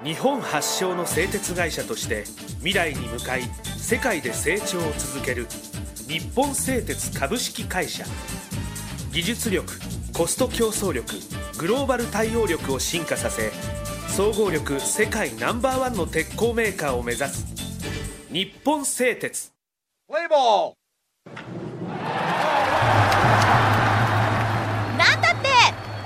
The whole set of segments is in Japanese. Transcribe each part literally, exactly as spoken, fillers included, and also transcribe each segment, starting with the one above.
日本発祥の製鉄会社として未来に向かい世界で成長を続ける日本製鉄株式会社。技術力、コスト競争力、グローバル対応力を進化させ、総合力世界ナンバーワンの鉄鋼メーカーを目指す日本製鉄。 プレイボール。 なんだって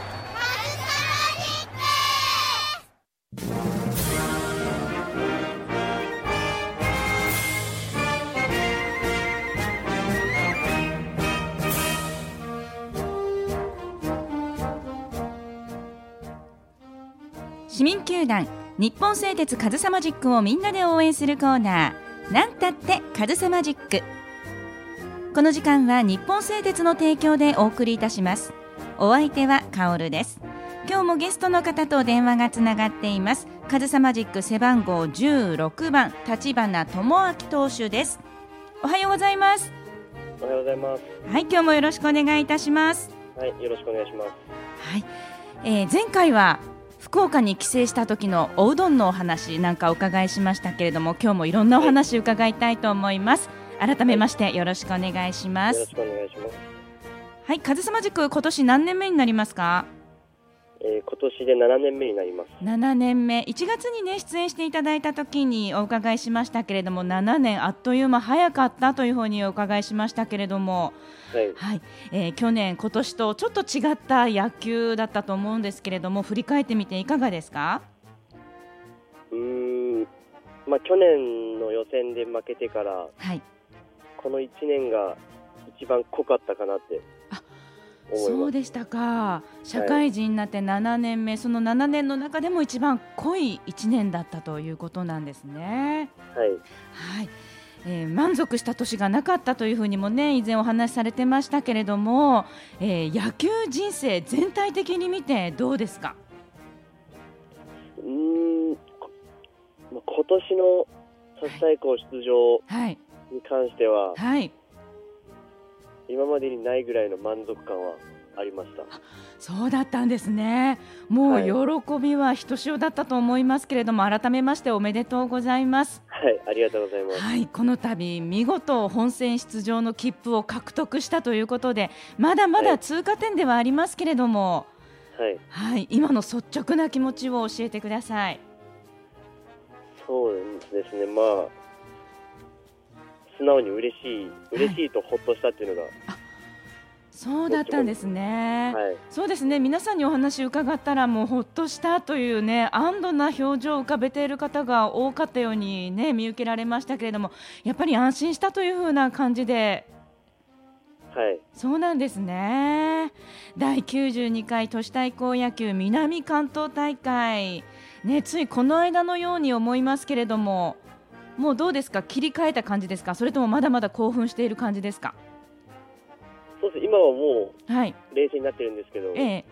市民球団日本製鉄カズサマジックをみんなで応援するコーナー、なんたってカズサマジック。この時間は日本製鉄の提供でお送りいたします。お相手はカオルです。今日もゲストの方と電話がつながっています。カズサマジック背番号じゅうろくばん、立花智明投手です。おはようございます。 おはようございます。 はい、今日もよろしくお願いいたします。 はい、よろしくお願いします。 はい、えー、前回は福岡に帰省した時のおうどんのお話なんかお伺いしましたけれども、今日もいろんなお話伺いたいと思います。改めましてよろしくお願いします。 よろしくお願いします。 はい、カズサマジック今年何年目になりますか？ えー、今年でななねんめになります。 ななねんめ、いちがつにね出演していただいた時にお伺いしましたけれども、ななねんあっという間早かったというふうにお伺いしましたけれども、 はいはい、えー、去年今年とちょっと違った野球だったと思うんですけれども、振り返ってみていかがですか？ うーん、まあ、去年の予選で負けてから、はい、このいちねんが一番濃かったかなって思います。 そうでしたか。社会人になってななねんめ、はい、そのななねんの中でも一番濃いいちねんだったということなんですね。 はい、 はい、えー、満足した年がなかったというふうにもね以前お話しされてましたけれども、えー、野球人生全体的に見てどうですか？ うーん、今年の都市対抗出場に関しては、はいはい、今までにないぐらいの満足感はありました。 そうだったんですね。もう喜びはひとしおだったと思いますけれども、はい、改めましておめでとうございます。 はい、ありがとうございます。 はい、この度見事本戦出場の切符を獲得したということで、まだまだ通過点ではありますけれども、はいはい、今の率直な気持ちを教えてください。 そうですね、まあ素直に嬉しい嬉しいとほっとしたっていうのが、はい、 そうだったんですね。 はい、 そうですね、皆さんにお話伺ったらもうほっとしたというね安堵な表情を浮かべている方が多かったようにね見受けられましたけれども、やっぱり安心したというふうな感じで。 はい、 そうなんですね。だいきゅうじゅうにかい都市対抗野球南関東大会、ね、ついこの間のように思いますけれども、もうどうですか？切り替えた感じですか？それともまだまだ興奮している感じですか？ そうです、今はもう冷静になってるんですけど、はい、ええ、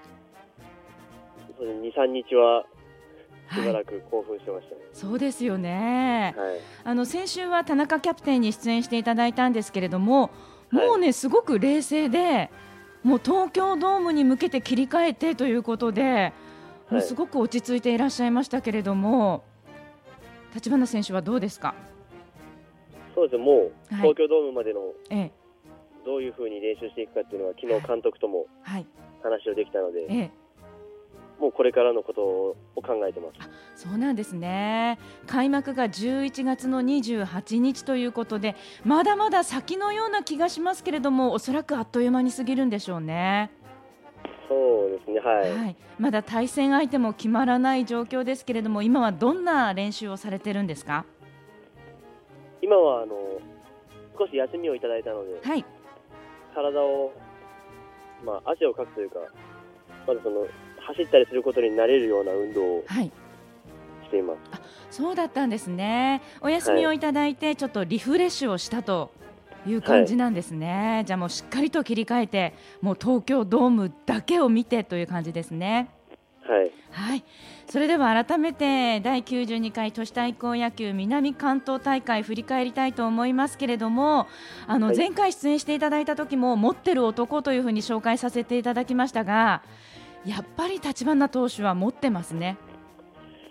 に、さんにちはしばらく興奮してましたね。はい、 そうですよね。 はい、 あの先週は田中キャプテンに出演していただいたんですけれども、もうね、はい、すごく冷静で、もう東京ドームに向けて切り替えてということで、もうすごく落ち着いていらっしゃいましたけれども、立花選手はどうですか？ そうですね、もう東京ドームまでの、 はい、ええ、 どういうふうに練習していくかっていうのは昨日監督とも話をできたので、はいはい、もうこれからのことを考えてます。 あ、そうなんですね。開幕がじゅういちがつのにじゅうはちにちということで、まだまだ先のような気がしますけれども、おそらくあっという間に過ぎるんでしょうね。 そうですね、はいはい、 まだ対戦相手も決まらない状況ですけれども、今はどんな練習をされてるんですか？ 今はあの少し休みをいただいたので、はい、体を、まあ、汗をかくというか、まずその走ったりすることになれるような運動をしています。 はい、あ、そうだったんですね。お休みをいただいてちょっとリフレッシュをしたという感じなんですね。はい、じゃあもうしっかりと切り替えて、もう東京ドームだけを見てという感じですね。 はい、 はい、それでは改めてだいきゅうじゅうにかい都市対抗野球南関東大会振り返りたいと思いますけれども、あの前回出演していただいた時も持ってる男というふうに紹介させていただきましたが、やっぱり立花投手は持ってますね。 い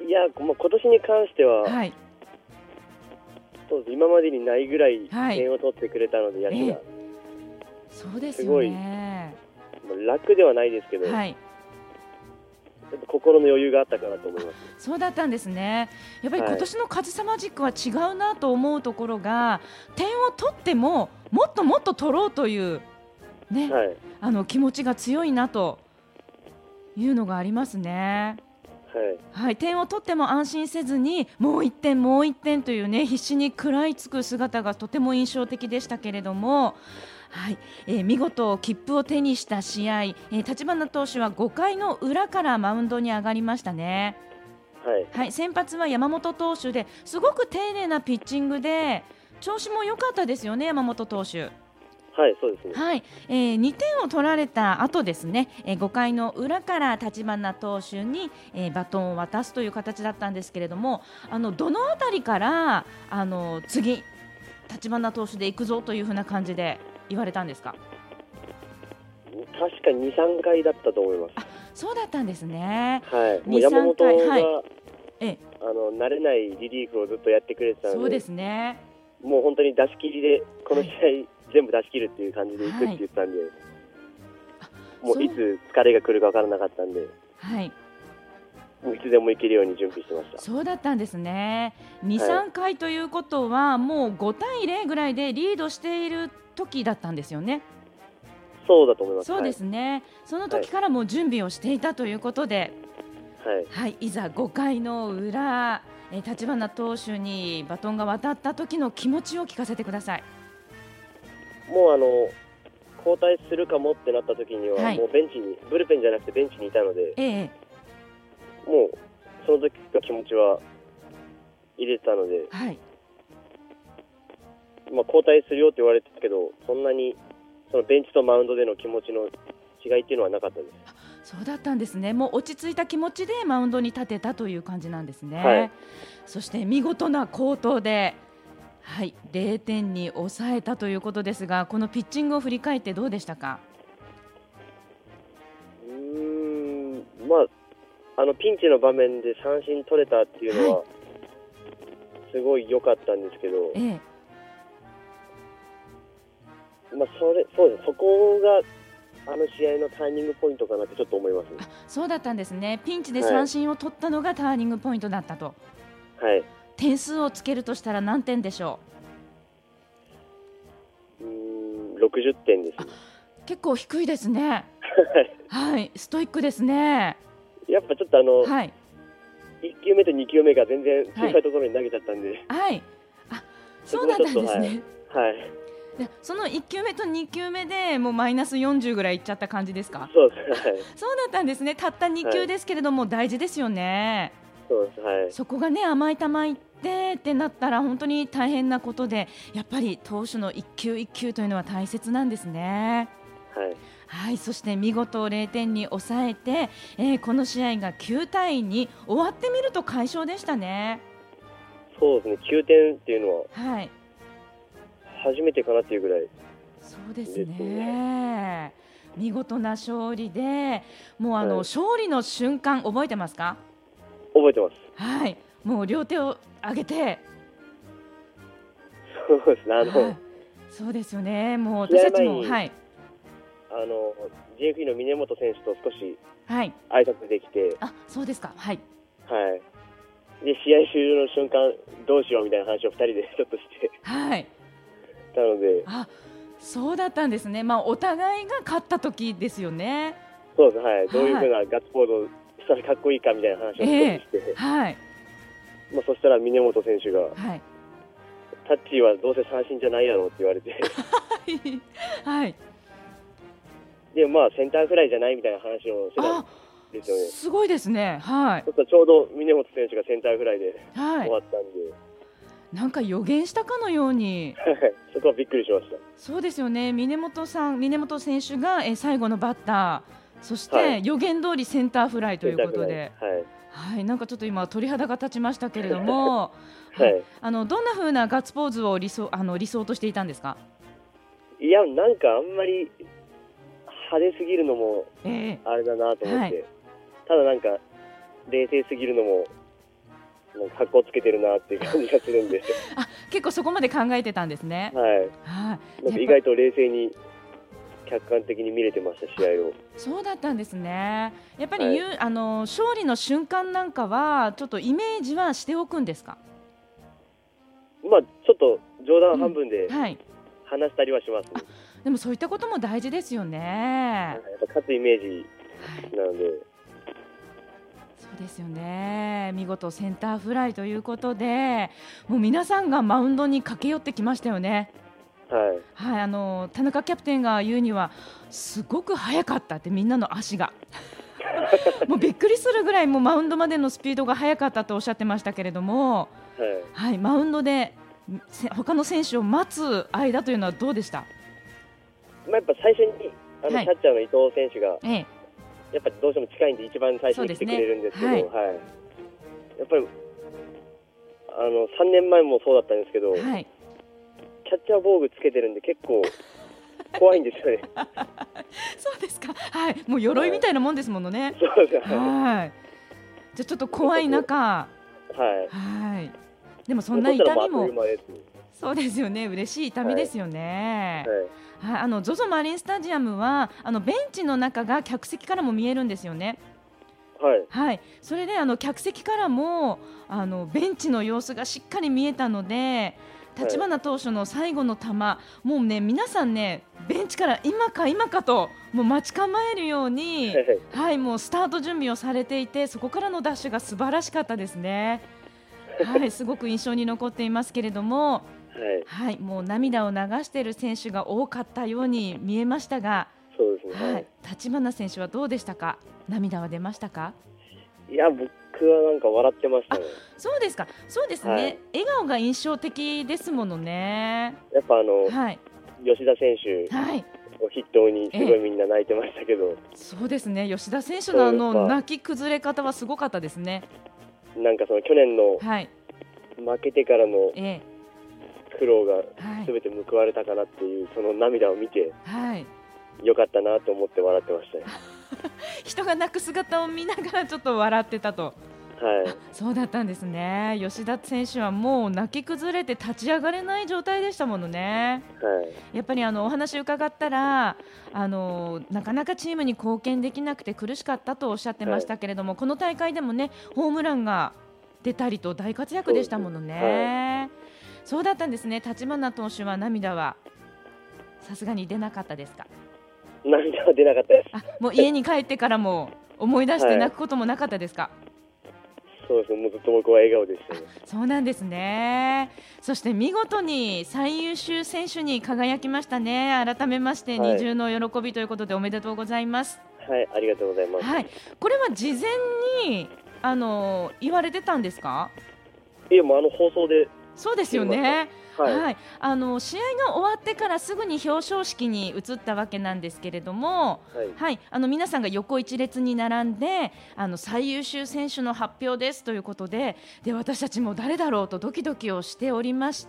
いや、もう今年に関しては、 はい、 そう今までにないぐらい点を取ってくれたので、野手が、えー、 そうですよね。 すごい楽ではないですけど、はい、ちょっと心の余裕があったかなと思います。 そうだったんですね。やっぱり今年のカズサマジックは違うなと思うところが、はい、点を取ってももっともっと取ろうという、ね、はい、あの気持ちが強いなというのがありますね。はいはい、点を取っても安心せずにもういってんもういってんという、ね、必死に食らいつく姿がとても印象的でしたけれども、はいえー、見事切符を手にした試合、えー、立花投手はごかいの裏からマウンドに上がりましたね。はいはい、先発は山本投手ですごく丁寧なピッチングで調子も良かったですよね、山本投手。 はい、そうですね。 はい、えー、にてんを取られた後ですね、えー、ごかいの裏から立花投手に、えー、バトンを渡すという形だったんですけれども、あのどのあたりからあの次立花投手で行くぞというふうな感じで言われたんですか？ 確かに、さんかいだったと思います。 あ、そうだったんですね。 はい、もう山本が、はい、えあの慣れないリリーフをずっとやってくれてたので、 そうですね、 もう本当に出し切りでこの試合、はい、全部出し切るっていう感じでいくって言ったんで、はい、もういつ疲れが来るか分からなかったんで、はい、もういつでも行けるように準備してました。 そうだったんですね。に、さんかいということはもうごたいゼロぐらいでリードしている時だったんですよね。 そうだと思います。 そうですね、はい、その時からもう準備をしていたということで、はいはい、いざごかいの裏、えー、立花投手にバトンが渡った時の気持ちを聞かせてください。 もうあの交代するかもってなった時には、はい、もうベンチにブルペンじゃなくてベンチにいたので、ええ、もうその時の気持ちは入れてたので、はい、まあ、交代するよって言われてたけど、そんなにそのベンチとマウンドでの気持ちの違いっていうのはなかったです。 そうだったんですね。もう落ち着いた気持ちでマウンドに立てたという感じなんですね。はい、そして見事な好投で、はい、ゼロてんに抑えたということですが、このピッチングを振り返ってどうでしたか？ うーん、まあ、あのピンチの場面で三振取れたっていうのは、はい、すごい良かったんですけど、ええ、まあ、それそうです、そこがあの試合のターニングポイントかなってちょっと思います。 あ、そうだったんですね。ピンチで三振を取ったのがターニングポイントだったと。 はい、点数をつけるとしたら何点でしょう？うーん、ろくじゅってんです、ね。 結構低いですね。はい、ストイックですね。 やっぱちょっとあの、はい、いっきゅうめとにきゅうめが全然小さいところに投げちゃったんで、 はい、はい、あ、そうだったんですね。 はい、はい、 でそのいっきゅうめとにきゅうめでもうマイナスよんじゅうぐらいいっちゃった感じですか？ そうです、はい、 そうだったんですね。たったにきゅうですけれども、はい、大事ですよね。 そうです、はい、そこがね、甘い球いってってなったら本当に大変なことで、やっぱり投手の一球一球というのは大切なんですね。はいはい、そして見事ゼロてんに抑えて、えー、この試合がきゅうたいに、終わってみると快勝でしたね。 そうですね、きゅうてんっていうのは、はい、初めてかなっていうぐらい。 そうですね、見事な勝利で、もうあの、はい、勝利の瞬間覚えてますか？ 覚えてます。 はい、もう両手を上げて、 そうですね、あの、はい、 そうですよね、もう私たちも、はい、 あの ジェイエフイー の峰本選手と少し挨拶できて、はい、 あ、そうですか、はい、 はい、で試合終了の瞬間どうしようみたいな話をふたりでちょっとして、はい、たので、 あ、そうだったんですね。まあ、お互いが勝った時ですよね。 そうです、はい、どういうふうなガッツポーズをしたらかっこいいかみたいな話をして、えーはい、まあ、そしたら峰本選手が、はい、タッチーはどうせ三振じゃないやろうって言われてはい、でまあセンターフライじゃないみたいな話をしてたんですよね。 すごいですね。はい。 ちょっとちょうど峰本選手がセンターフライで終わったんで、はい、 なんか予言したかのようにそこはびっくりしました。 そうですよね。峰本さん、峰本選手がえ最後のバッター、そして、はい、予言通りセンターフライということで、はいはい、なんかちょっと今鳥肌が立ちましたけれども、はい、あのどんな風なガッツポーズを理想、あの理想としていたんですか？ いや、なんかあんまり派手すぎるのもあれだなと思って、えーはい、ただなんか冷静すぎるのもなんか格好つけてるなっていう感じがするんであ、結構そこまで考えてたんですね。 はい、はい、なんか意外と冷静に客観的に見れてました、試合を。 そうだったんですね。やっぱり、はい、あの勝利の瞬間なんかはちょっとイメージはしておくんですか？ まあ、ちょっと冗談半分で話したりはします、ね、 うんはい、でもそういったことも大事ですよね。 やっぱ勝つイメージなので、はい、 そうですよね。見事センターフライということで、もう皆さんがマウンドに駆け寄ってきましたよね。 はいはい、あの田中キャプテンが言うにはすごく速かったって、みんなの足がもうびっくりするぐらいもうマウンドまでのスピードが速かったとおっしゃってましたけれども、はいはい、マウンドで他の選手を待つ間というのはどうでした？ まあ、やっぱ最初にあの、はい、キャッチャーの伊藤選手が、 ええ、 やっぱどうしても近いんで一番最初に来てくれるんですけど、ねはいはい、やっぱりあのさんねんまえもそうだったんですけど、はい、キャッチャー防具つけてるんで結構怖いんですよねそうですか、はい、もう鎧みたいなもんですものね、はい、 そうですね、 はい、じゃあちょっと怖い中、はい、はい、でもそんな痛みもそうですよね、嬉しい痛みですよね、はいはいはい、あの ゾゾ マリンスタジアムはあのベンチの中が客席からも見えるんですよね。 はい、 はい、それであの客席からもあのベンチの様子がしっかり見えたので、立花投手の最後の球、もうね皆さんねベンチから今か今かともう待ち構えるように、はい、もうスタート準備をされていて、そこからのダッシュが素晴らしかったですね。はい、すごく印象に残っていますけれども、はいはい、もう涙を流している選手が多かったように見えましたが、 そうですね、はい、 立花選手はどうでしたか？涙は出ましたか？ いや、僕はなんか笑ってましたね。 そうですか、そうですね、はい、笑顔が印象的ですものね。 やっぱあの、 はい、 吉田選手を筆頭にすごいみんな泣いてましたけど、ええ、そうですね、吉田選手のあの泣き崩れ方はすごかったですね。 なんかその去年の負けてからの、 ええ、 苦労がすべて報われたかなっていう、その涙を見て、はい、よかったなと思って笑ってましたね人が泣く姿を見ながらちょっと笑ってたと、 はい、 そうだったんですね。吉田選手はもう泣き崩れて立ち上がれない状態でしたものね、はい、やっぱりあのお話伺ったらあのなかなかチームに貢献できなくて苦しかったとおっしゃってましたけれども、はい、この大会でもねホームランが出たりと大活躍でしたものね。そうだったんですね。立花投手は涙はさすがに出なかったですか？ 涙は出なかったです。 あ、もう家に帰ってからも思い出して泣くこともなかったですか？はい、 そうですね、もうずっと僕は笑顔でしたね。 そうなんですね。そして見事に最優秀選手に輝きましたね。改めまして二重の喜びということでおめでとうございます。 はい、ありがとうございます。 はい、これは事前にあの言われてたんですか？ いや、もうあの放送で。 そうですよね。 はいはい、あの試合が終わってからすぐに表彰式に移ったわけなんですけれども、はいはい、あの皆さんが横一列に並んであの最優秀選手の発表ですということで、で私たちも誰だろうとドキドキをしておりまして、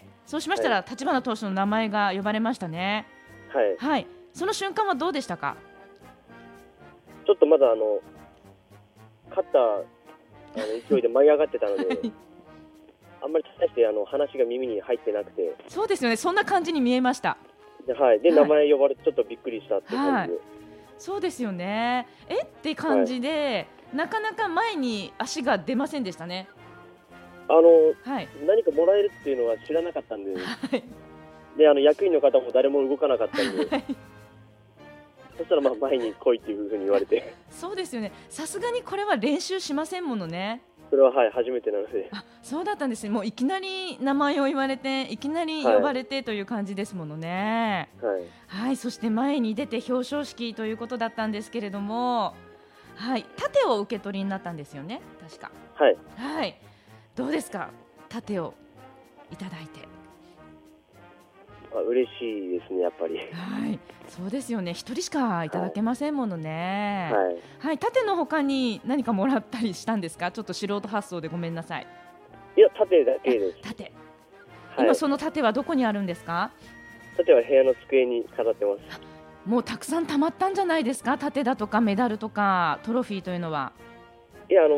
そうしましたら、はい、立花投手の名前が呼ばれましたね。はい、はい、その瞬間はどうでしたか？ ちょっとまだあの勝ったあの勢いで舞い上がってたので、はいあんまり大してあの話が耳に入ってなくて。 そうですよね、そんな感じに見えました。 で、はい、で、はい、名前呼ばれてちょっとびっくりしたって感じで、はい、 そうですよね。えって感じで、はい、なかなか前に足が出ませんでしたね。 あの、はい、何かもらえるっていうのは知らなかったんで、はい、であの役員の方も誰も動かなかったんで、はい、そしたらまあ前に来いっていうふうに言われてそうですよね、さすがにこれは練習しませんものね。 それははい初めてなので。 あ、そうだったんですね。もういきなり名前を言われていきなり呼ばれてという感じですものね。はい、はい、そして前に出て表彰式ということだったんですけれども、はい、盾を受け取りになったんですよね、確か。 はい、 はい、どうですか、盾をいただいて。 あ、嬉しいですね、やっぱり。 はい、そうですよね、一人しかいただけませんものね。はい、はい、盾の他に何かもらったりしたんですか？ちょっと素人発想でごめんなさい。 いや、盾だけです。 盾、はい、今その盾はどこにあるんですか？ 盾は部屋の机に飾ってます。 もうたくさん溜まったんじゃないですか？盾だとかメダルとかトロフィーというのは。 いや、あの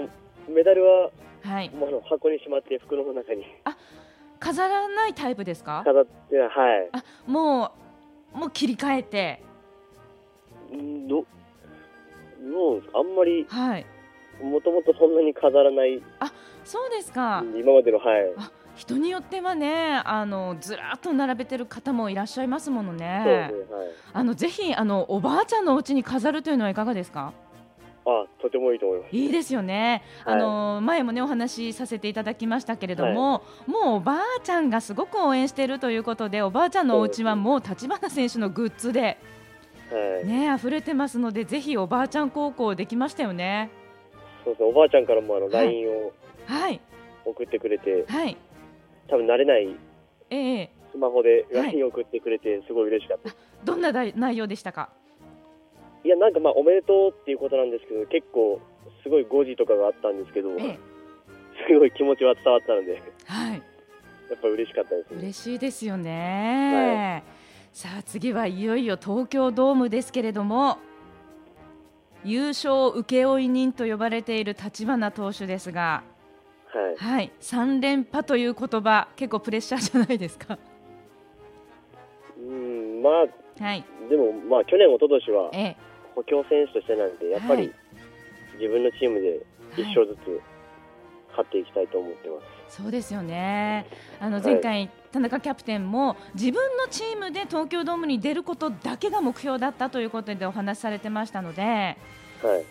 メダルは、 はい、 もう箱にしまって袋の中に。 あ、飾らないタイプですか？ 飾ってはい。 あ、もうもう切り替えて。 んど、もうあんまり、 はい。 もともとそんなに飾らない。 あ、そうですか。 今までの、はい。 あ、人によってはね、あのずらっと並べてる方もいらっしゃいますものね。 そうですね、はい。 あのぜひあのおばあちゃんのお家に飾るというのはいかがですか？ あ、とてもいいと思います。 いいですよね。あの、はい、前もねお話しさせていただきましたけれども、はい、もうおばあちゃんがすごく応援しているということで、おばあちゃんのお家はもう立花選手のグッズで、はい、ね、溢れてますので、ぜひおばあちゃん高校できましたよね。 そうですね、おばあちゃんからもあの ライン を送ってくれて、 はい、 多分慣れない、 ええ、 スマホで ライン を送ってくれて、すごい嬉しかったです。 どんな内容でしたか？ いや、なんかまあおめでとうっていうことなんですけど、結構すごい誤字とかがあったんですけど、ええ、すごい気持ちは伝わったので、はい、やっぱり嬉しかったですね。 嬉しいですよね、はい、さあ次はいよいよ東京ドームですけれども、優勝請負人と呼ばれている立花投手ですが、はいはい、さん連覇という言葉、結構プレッシャーじゃないですか？ うん、まあ、 はい、 でも、まあ、去年、一昨年は補強選手としてなんで、やっぱり自分のチームで一勝ずつ勝っていきたいと思ってます。 はい、そうですよね。あの前回、はい、田中キャプテンも自分のチームで東京ドームに出ることだけが目標だったということでお話しされてましたので、はい、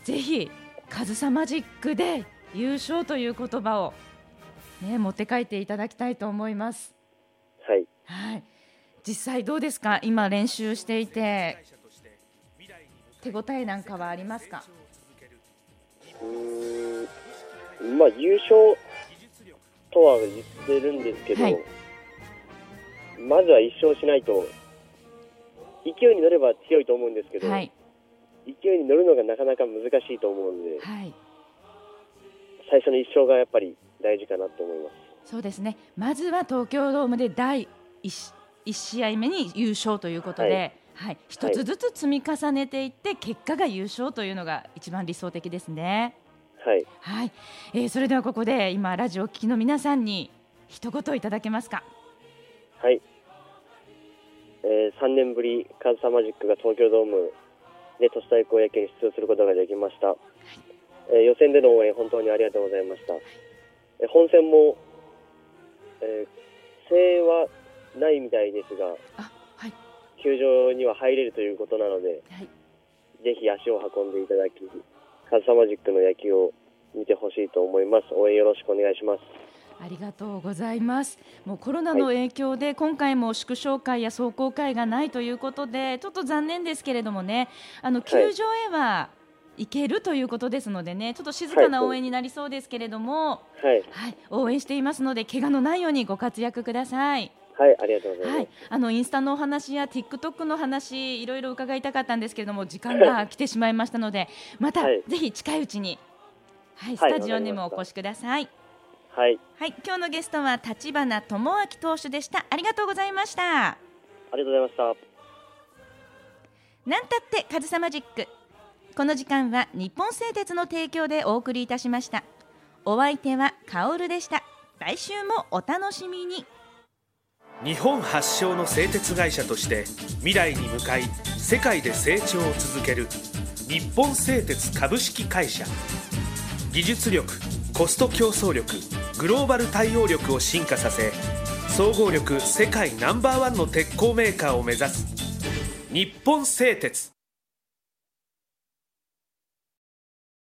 ぜひカズサマジックで優勝という言葉を、ね、持って帰っていただきたいと思います。 はい、 はい、実際どうですか？今練習していて手応えなんかはありますか？ うーん、まあ、優勝とは言ってるんですけど、はい、まずは一勝しないと、勢いに乗れば強いと思うんですけど、はい、勢いに乗るのがなかなか難しいと思うので、はい、最初の一勝がやっぱり大事かなと思います。 そうですね、まずは東京ドームでだいいち試合目に優勝ということで、はいはい、一つずつ積み重ねていって、はい、結果が優勝というのが一番理想的ですね。 はいはい、えー、それではここで今ラジオを聴きの皆さんに一言いただけますか？ はい、えー、さんねんぶりカズサマジックが東京ドームで都市対抗野球に出場することができました。はい、えー、予選での応援本当にありがとうございました。はい、えー、本戦も、えー、声援はないみたいですが、あ、はい、球場には入れるということなので、はい、ぜひ足を運んでいただき、カズサマジックの野球を見てほしいと思います。応援よろしくお願いします。 ありがとうございます。もうコロナの影響で今回も祝勝会や壮行会がないということで、ちょっと残念ですけれどもね、あの球場へは行けるということですのでね、ちょっと静かな応援になりそうですけれども、はいはい、応援していますので怪我のないようにご活躍ください。 はい、ありがとうございます。はい、 あのインスタのお話や TikTok の話、いろいろ伺いたかったんですけれども、時間が来てしまいましたので、また、はい、ぜひ近いうちに、はい、スタジオにもお越しください。 はい、 はい、今日のゲストは立花智明投手でした。ありがとうございました。 ありがとうございました。 なんたってカズサマジック、この時間は日本製鉄の提供でお送りいたしました。お相手はカオルでした。来週もお楽しみに。 日本発祥の製鉄会社として未来に向かい世界で成長を続ける日本製鉄株式会社。技術力、コスト競争力、グローバル対応力を進化させ、総合力世界ナンバーワンの鉄鋼メーカーを目指す日本製鉄。